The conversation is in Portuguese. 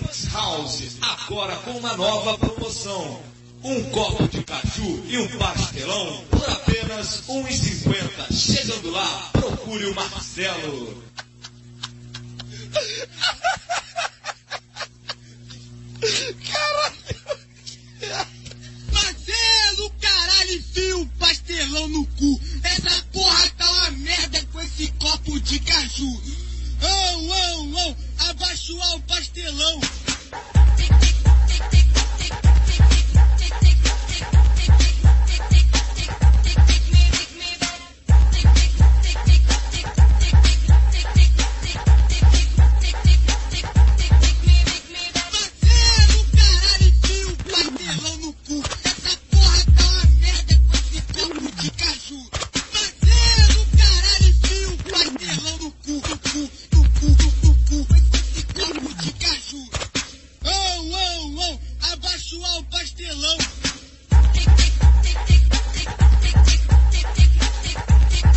Drinks House, agora com uma nova promoção. Um copo de caju e um pastelão por apenas R$ 1,50. Chegando lá, procure o Marcelo. Caralho! Marcelo, caralho, enfia o pastelão no cu. Essa porra tá uma merda com esse copo de caju. Abaixoar o pastelão. Abaixoar o pastelão.